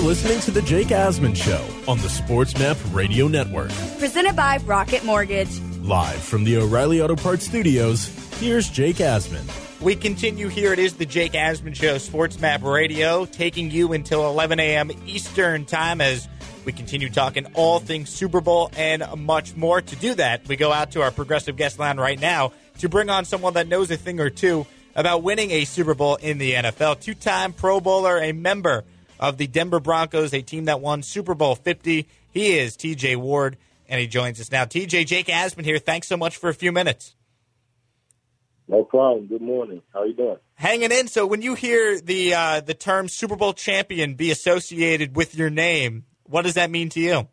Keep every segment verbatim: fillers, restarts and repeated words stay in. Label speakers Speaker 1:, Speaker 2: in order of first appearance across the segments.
Speaker 1: listening to The Jake Asman Show on the SportsMap Radio Network.
Speaker 2: Presented by Rocket Mortgage.
Speaker 1: Live from the O'Reilly Auto Parts Studios, here's Jake Asman.
Speaker 3: We continue here. It is The Jake Asman Show, SportsMap Radio, taking you until eleven a.m. Eastern Time as we continue talking all things Super Bowl and much more. To do that, we go out to our progressive guest line right now to bring on someone that knows a thing or two about winning a Super Bowl in the N F L. Two-time Pro Bowler, a member of the Denver Broncos, a team that won Super Bowl fifty. He is T J Ward, and he joins us now. T J, Jake Asman here. Thanks so much for a few minutes.
Speaker 4: No problem. Good morning. How are you doing?
Speaker 3: Hanging in. So when you hear the uh, the term Super Bowl champion be associated with your name, what does that mean to you?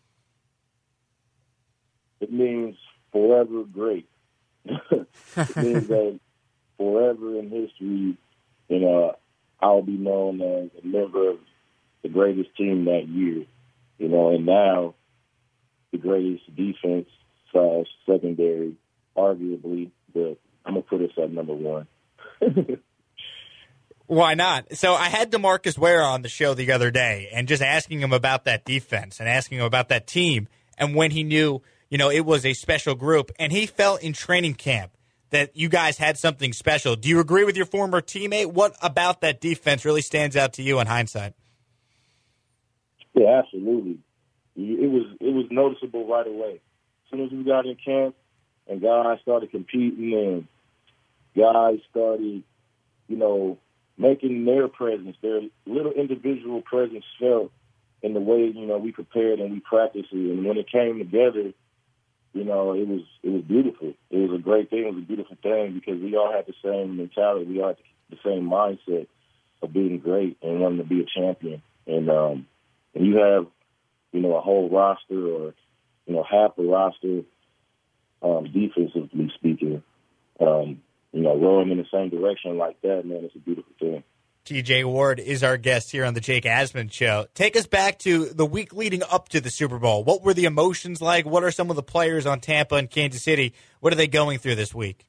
Speaker 4: It means forever great. It means that forever in history, you know, I'll be known as a member of the greatest team that year. You know, and now the greatest defense slash secondary, arguably, but I'm going to put us at number one.
Speaker 3: Why not? So I had DeMarcus Ware on the show the other day and just asking him about that defense and asking him about that team and when he knew, you know, it was a special group. And he felt in training camp that you guys had something special. Do you agree with your former teammate? What about that defense really stands out to you in hindsight?
Speaker 4: Yeah, absolutely. It was it was noticeable right away. As soon as we got in camp and guys started competing and guys started, you know, making their presence, their little individual presence felt in the way, you know, we prepared and we practiced it. And when it came together, you know, it was it was beautiful. It was a great thing. It was a beautiful thing because we all had the same mentality. We all had the same mindset of being great and wanting to be a champion. And um, and you have, you know, a whole roster or, you know, half the roster, um, defensively speaking, um, you know, rowing in the same direction like that, man, it's a beautiful thing.
Speaker 3: T J Ward is our guest here on the Jake Asman Show. Take us back to the week leading up to the Super Bowl. What were the emotions like? What are some of the players on Tampa and Kansas City? What are they going through this week?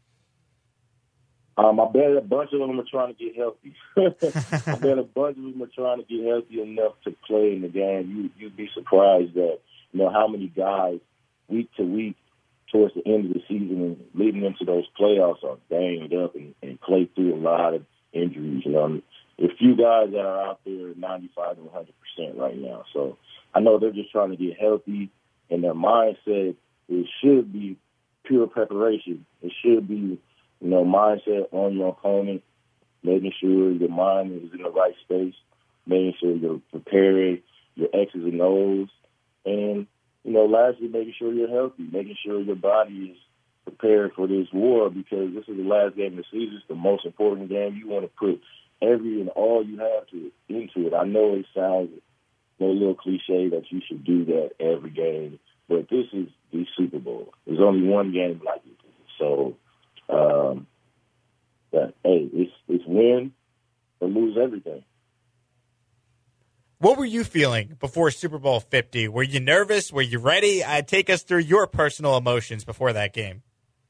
Speaker 4: Um, I bet a bunch of them are trying to get healthy. I bet a bunch of them are trying to get healthy enough to play in the game. You, you'd be surprised that, you know, how many guys week to week towards the end of the season and leading into those playoffs are banged up and, and play through a lot of injuries. You know, there's a few guys that are out there ninety-five to one hundred percent right now. So I know they're just trying to get healthy, and their mindset, it should be pure preparation. It should be, you know, mindset on your opponent, making sure your mind is in the right space, making sure you're preparing your X's and O's, and, you know, lastly, making sure you're healthy, making sure your body is prepared for this war because this is the last game of the season. It's the most important game. You want to put every and all you have to into it. I know it sounds a little cliche that you should do that every game, but this is the Super Bowl. There's only one game like it. So, um, but, hey, it's, it's win or lose everything.
Speaker 3: What were you feeling before Super Bowl fifty? Were you nervous? Were you ready? Uh, take us through your personal emotions before that game.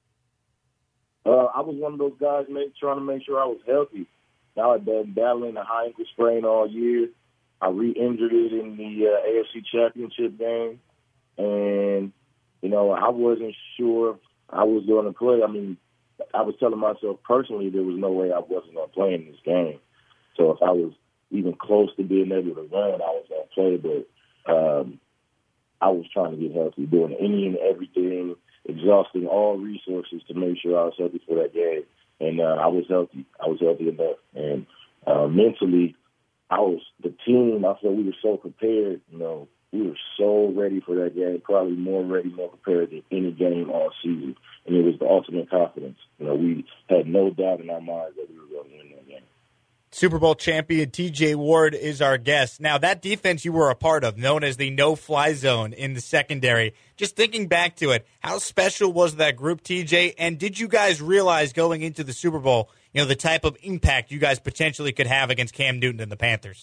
Speaker 4: Uh, I was one of those guys make, trying to make sure I was healthy. I had been battling a high ankle sprain all year. I re-injured it in the uh, A F C Championship game. And, you know, I wasn't sure I was going to play. I mean, I was telling myself personally there was no way I wasn't going to play in this game. So if I was even close to being able to run, I was going to play. But um, I was trying to get healthy, doing any and everything, exhausting all resources to make sure I was healthy for that game. And uh, I was healthy. I was healthy enough. And uh, mentally, I was the team. I felt we were so prepared. You know, we were so ready for that game, probably more ready, more prepared than any game all season. And it was the ultimate confidence. You know, we had no doubt in our minds that we were going to win that game.
Speaker 3: Super Bowl champion T J Ward is our guest. Now, that defense you were a part of, known as the no-fly zone in the secondary, just thinking back to it, how special was that group, T J? And did you guys realize going into the Super Bowl, you know, the type of impact you guys potentially could have against Cam Newton and the Panthers?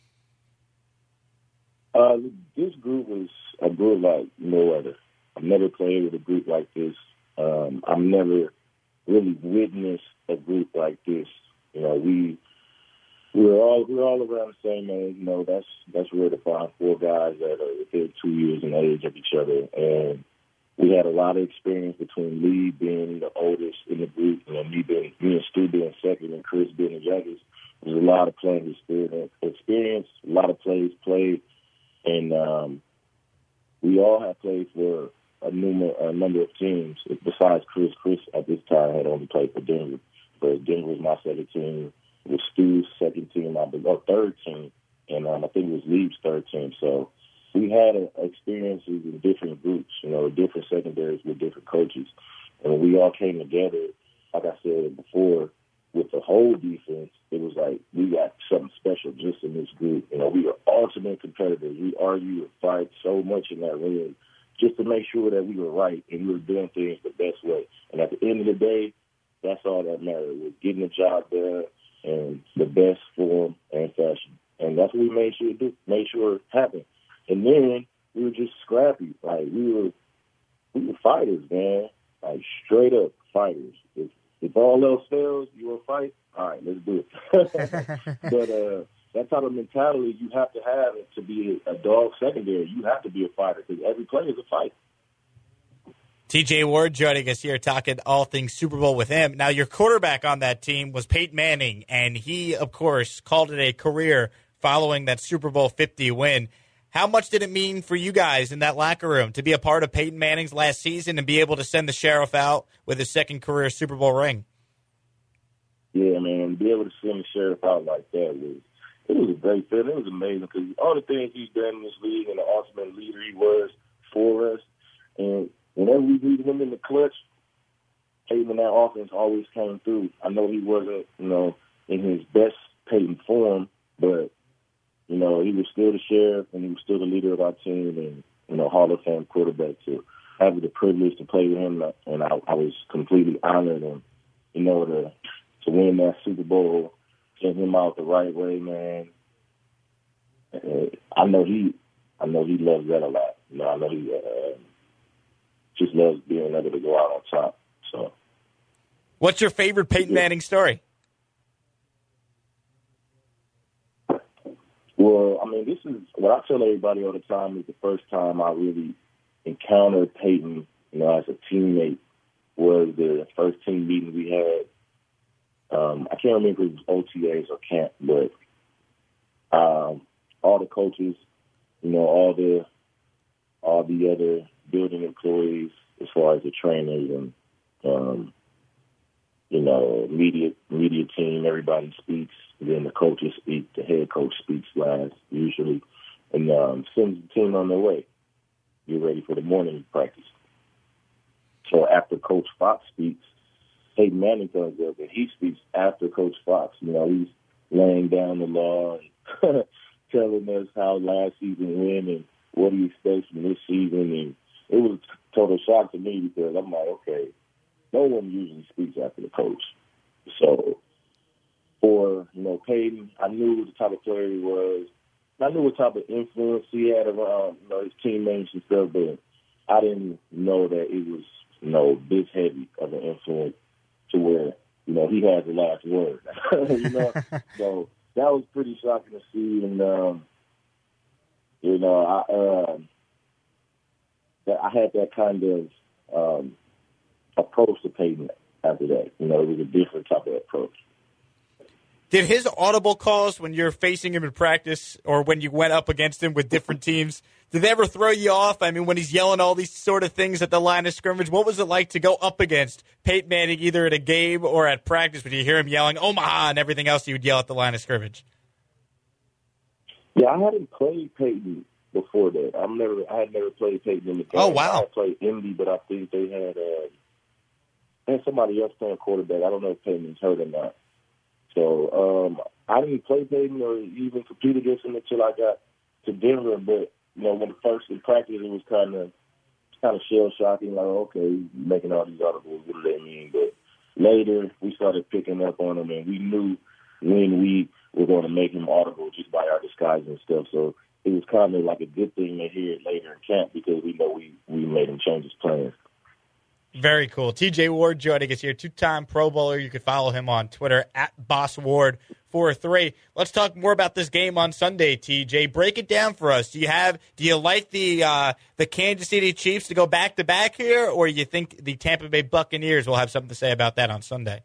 Speaker 4: Uh, this group was a group like no other. I've never played with a group like this. Um, I've never really witnessed a group like this. You know, we... We were all we're all around the same age. You know, that's that's rare to find four guys that are within two years in age of each other. And we had a lot of experience between Lee being the oldest in the group, you know, me being me and Stu being second, and Chris being the youngest. There's a lot of playing experience, experience, a lot of plays played, and um, we all have played for a, numer- a number of teams. Besides Chris, Chris at this time had only played for Denver, but Denver was my second team. It was Stu's second team, I believe, or third team, and um, I think it was Lee's third team. So we had uh, experiences in different groups, you know, different secondaries with different coaches. And when we all came together, like I said before, with the whole defense, it was like we got something special just in this group. You know, we were ultimate competitors. We argued and fight so much in that ring just to make sure that we were right and we were doing things the best way. And at the end of the day, that's all that mattered, was getting the job done in the best form and fashion. And that's what we made sure to do, made sure it happened. And then we were just scrappy. Like, we were we were fighters, man. Like, straight up fighters. If, if all else fails, you want to fight? All right, let's do it. But uh, that type of mentality you have to have to be a dog secondary. You have to be a fighter because every play is a fight.
Speaker 3: T J Ward joining us here, talking all things Super Bowl with him. Now, your quarterback on that team was Peyton Manning, and he, of course, called it a career following that Super Bowl fifty win. How much did it mean for you guys in that locker room to be a part of Peyton Manning's last season and be able to send the sheriff out with his second career Super Bowl ring?
Speaker 4: Yeah, man, to be able to send the sheriff out like that was it was a great feeling. It was amazing because all the things he's done in this league and the ultimate leader he was for us, and whenever we needed him in the clutch, Peyton in that offense always came through. I know he wasn't, you know, in his best Peyton form, but, you know, he was still the sheriff and he was still the leader of our team and, you know, Hall of Fame quarterback. To have the privilege to play with him, and I, I was completely honored and, you know, to to win that Super Bowl, send him out the right way, man. I know he, I know he loves that a lot. You know, I know he. Uh, Just loves being able to go out on top. So,
Speaker 3: what's your favorite Peyton Manning story?
Speaker 4: Well, I mean, this is what I tell everybody all the time is the first time I really encountered Peyton, you know, as a teammate was the first team meeting we had. Um, I can't remember if it was O T As or camp, but um, all the coaches, you know, all the all the other building employees, as far as the trainers and, um, you know, media media team, everybody speaks. Then the coaches speak. The head coach speaks last, usually, and um, sends the team on their way. Get ready for the morning practice. So after Coach Fox speaks, Peyton Manning comes up, and he speaks after Coach Fox. You know, he's laying down the law and telling us how last season went and what he expects from this season. And it was a total shock to me because I'm like, okay, no one usually speaks after the coach. So for, you know, Peyton, I knew the type of player he was. I knew what type of influence he had around, you know, his teammates and stuff, but I didn't know that it was, you know, this heavy of an influence to where, you know, he has the last word. you know, so that was pretty shocking to see. And, um, you know, I, uh, that I had that kind of um, approach to Peyton after that. You know, it was a different type of approach.
Speaker 3: Did his audible calls when you're facing him in practice or when you went up against him with different teams, did they ever throw you off? I mean, when he's yelling all these sort of things at the line of scrimmage, what was it like to go up against Peyton Manning either at a game or at practice when you hear him yelling Omaha and everything else he would yell at the line of scrimmage?
Speaker 4: Yeah, I hadn't played Peyton before that. I'm never, I had never played Peyton in the game.
Speaker 3: Oh, wow.
Speaker 4: I played Indy, but I think they had, uh, they had somebody else playing quarterback. I don't know if Peyton's hurt or not. So um, I didn't play Peyton or even compete against him until I got to Denver. But, you know, when the first in practice, it was kind of kind of shell-shocking, like, okay, making all these articles, what do they mean? But later, we started picking up on him, and we knew when we were going to make him audible just by our disguise and stuff. So it was kind of like a good thing to hear it later in camp because we know we, we made him change his plans.
Speaker 3: Very cool. T J Ward joining us here, two-time Pro Bowler. You can follow him on Twitter, at Boss Ward four three. Let's talk more about this game on Sunday, T J. Break it down for us. Do you have? Do you like the uh, the Kansas City Chiefs to go back to back here, or you think the Tampa Bay Buccaneers will have something to say about that on Sunday?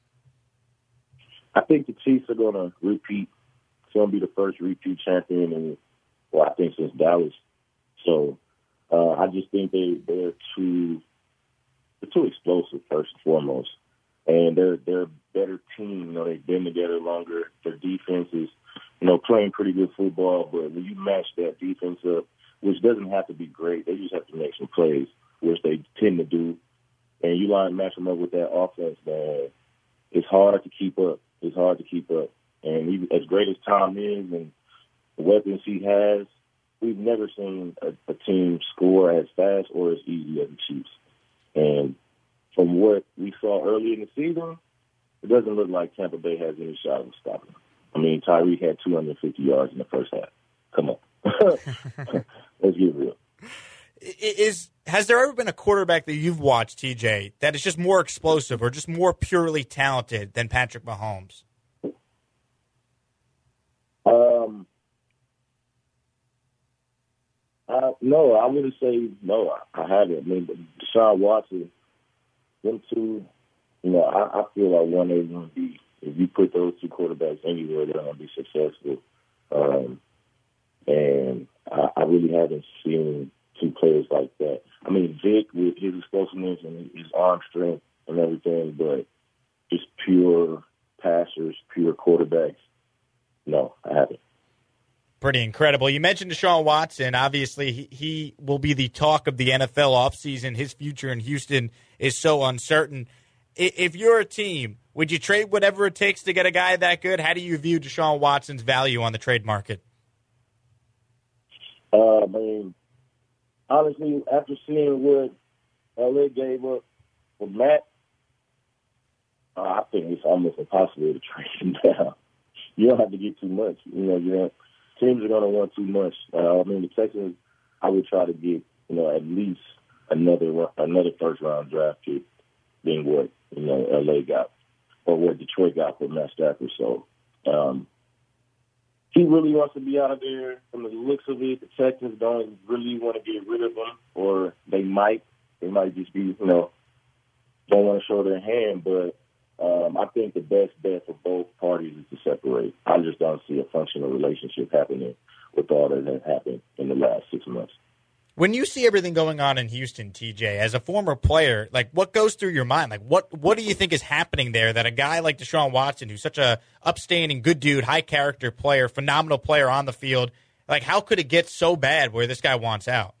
Speaker 4: I think the Chiefs are going to repeat. It's going to be the first repeat champion, in, well, I think since Dallas. So uh, I just think they they're too they're too explosive first and foremost, and they're they're a better team. You know, they've been together longer. Their defense is, you know, playing pretty good football. But when you match that defense up, which doesn't have to be great, they just have to make some plays, which they tend to do. And you line match them up with that offense, man. It's hard to keep up. It's hard to keep up. And even as great as Tom is and the weapons he has, we've never seen a, a team score as fast or as easy as the Chiefs. And from what we saw early in the season, it doesn't look like Tampa Bay has any shot of stopping them. I mean, Tyreek had two hundred fifty yards in the first half. Come on. Let's get real.
Speaker 3: Is has there ever been a quarterback that you've watched, T J, that is just more explosive or just more purely talented than Patrick Mahomes?
Speaker 4: Um, uh, no, I wouldn't say no. I, I haven't. I mean, Deshaun Watson, them two, you know, I, I feel like one is going to be, if you put those two quarterbacks anywhere, they're going to be successful. Um, and I, I really haven't seen two players like that. I mean, Vic with his explosiveness and his arm strength and everything, but just pure passers, pure quarterbacks. No, I haven't.
Speaker 3: Pretty incredible. You mentioned Deshaun Watson. Obviously, he, he will be the talk of the N F L offseason. His future in Houston is so uncertain. If you're a team, would you trade whatever it takes to get a guy that good? How do you view Deshaun Watson's value on the trade market?
Speaker 4: Uh, I mean, honestly, after seeing what L A gave up for Matt, uh, I think it's almost impossible to trade him down. You don't have to get too much. You know, you know teams are going to want too much. Uh, I mean, the Texans, I would try to get, you know, at least another another first round draft pick than what, you know, L A got or what Detroit got for Matt Stafford. So um, he really wants to be out of there. From the looks of it, the Texans don't really want to get rid of him, or they might. They might just be, you know, don't want to show their hand, but Um, I think the best bet for both parties is to separate. I just don't see a functional relationship happening with all that has happened in the last six months.
Speaker 3: When you see everything going on in Houston, T J, as a former player, like what goes through your mind? Like what what do you think is happening there that a guy like Deshaun Watson, who's such a upstanding, good dude, high character player, phenomenal player on the field, like how could it get so bad where this guy wants out?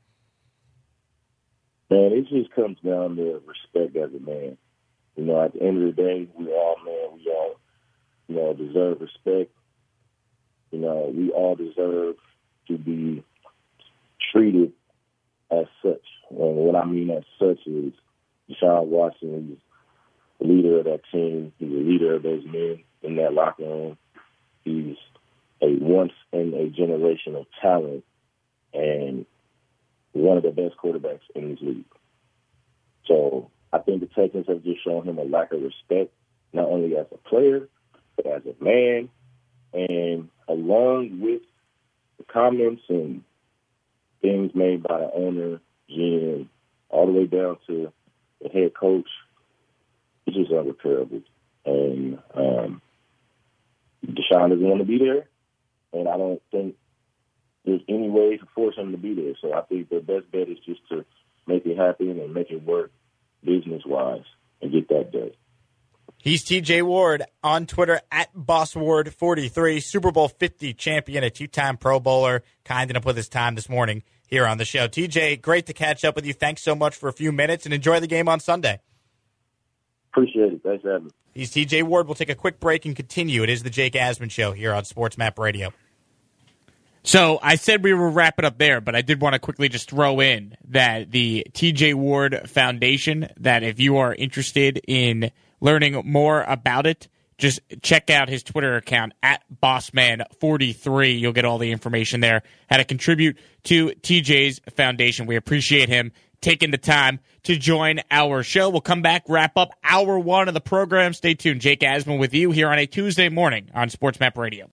Speaker 4: Man, it just comes down to respect as a man. You know, at the end of the day, we all, man, we all, you know, deserve respect. You know, we all deserve to be treated as such. And what I mean as such is Deshaun Watson is the leader of that team. He's the leader of those men in that locker room. He's a once-in-a-generation of talent and one of the best quarterbacks in this league. So I think the Texans have just shown him a lack of respect, not only as a player, but as a man. And along with the comments and things made by the owner, G M, all the way down to the head coach, it's just unrepairable. And um, Deshaun doesn't want to be there, and I don't think there's any way to force him to be there. So I think the best bet is just to make it happen and make it work business-wise and get that done.
Speaker 3: He's T J Ward on Twitter at Boss Ward forty-three, Super Bowl fifty champion, a two-time Pro Bowler, kind enough with his time this morning here on the show. T J, great to catch up with you. Thanks so much for a few minutes, and enjoy the game on Sunday.
Speaker 4: Appreciate it. Thanks for having me.
Speaker 3: He's T J Ward. We'll take a quick break and continue. It is the Jake Asman Show here on Sports Map Radio.
Speaker 5: So I said we were wrapping up there, but I did want to quickly just throw in that the T J Ward Foundation, that if you are interested in learning more about it, just check out his Twitter account at Bossman forty-three. You'll get all the information there, how to contribute to T J's foundation. We appreciate him taking the time to join our show. We'll come back, wrap up hour one of the program. Stay tuned. Jake Asman with you here on a Tuesday morning on Sports Map Radio.